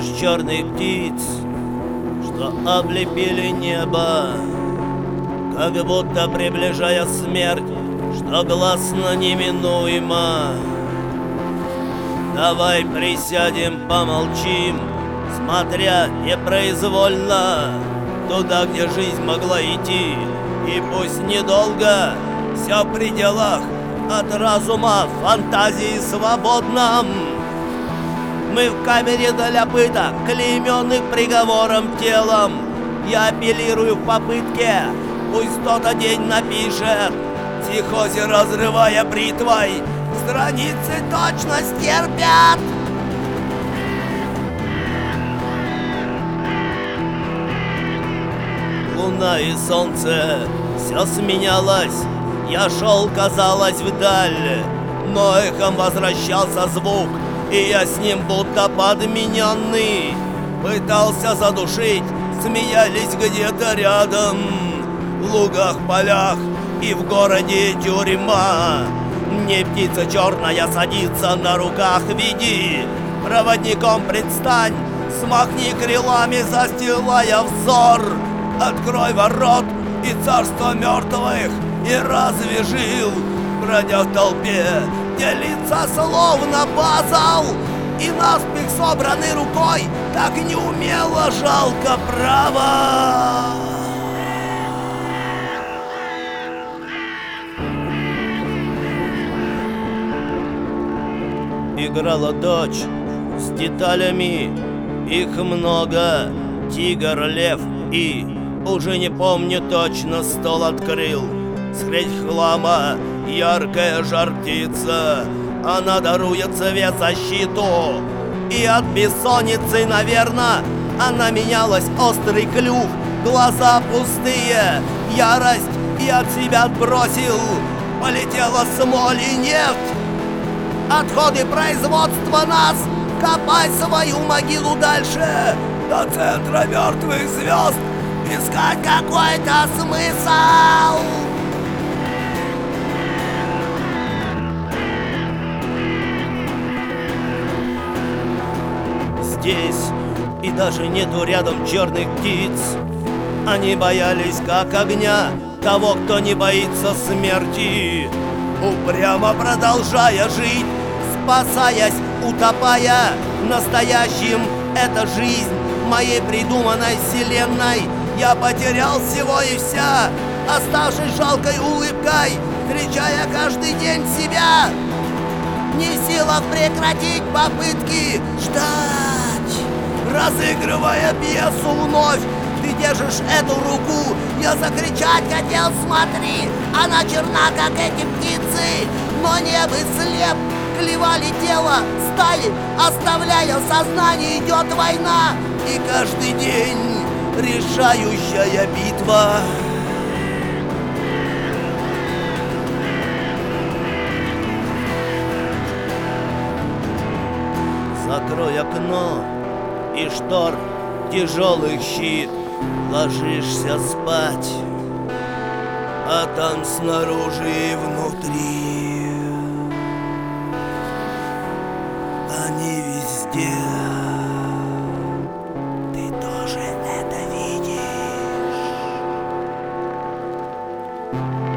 черных птиц, что облепили небо, как будто приближая смерть, что гласно неминуемо. Давай присядем, помолчим, смотря непроизвольно туда, где жизнь могла идти, и пусть недолго, все в пределах от разума, фантазии свободном. Мы в камере для пыток, клеймённых приговором телом. Я апеллирую в попытке, пусть кто-то день напишет, психозе разрывая бритвой, страницы точно стерпят. Луна и солнце, все сменялось. Я шел, казалось, вдаль, но эхом возвращался звук, и я с ним будто подмененный. Пытался задушить, смеялись где-то рядом, в лугах, полях и в городе тюрьма. Мне птица черная садится на руках, веди, проводником предстань, смахни крылами, застилая взор. Открой ворот и царство мертвых, и разве бродя в толпе, делиться словно базал, и наспех собранной рукой так неумело жалко право. Играла дочь с деталями, их много, тигр, лев и, уже не помню точно, стол открыл. Средь хлама яркая жар птица, она дарует цвет защиту, и от бессонницы, наверно, она менялась, острый клюв, глаза пустые, ярость я от себя отбросил, полетела смоль и нефть. Отходы производства нас, копай свою могилу дальше, до центра мертвых звезд, искать какой-то смысл. Здесь и даже нету рядом черных птиц. Они боялись как огня того, кто не боится смерти, упрямо продолжая жить, спасаясь, утопая настоящим. Это жизнь моей придуманной вселенной. Я потерял всего и вся, оставшись жалкой улыбкой, встречая каждый день себя. Не в силах прекратить попытки ждать, разыгрывая пьесу вновь. Ты держишь эту руку, я закричать хотел, смотри, она черна, как эти птицы, но небо слеп, клевали тело, стали, оставляя в сознании, идет война, и каждый день решающая битва. Закрой окно и штор тяжелых щит, ложишься спать, а там снаружи и внутри они везде. Ты тоже это видишь?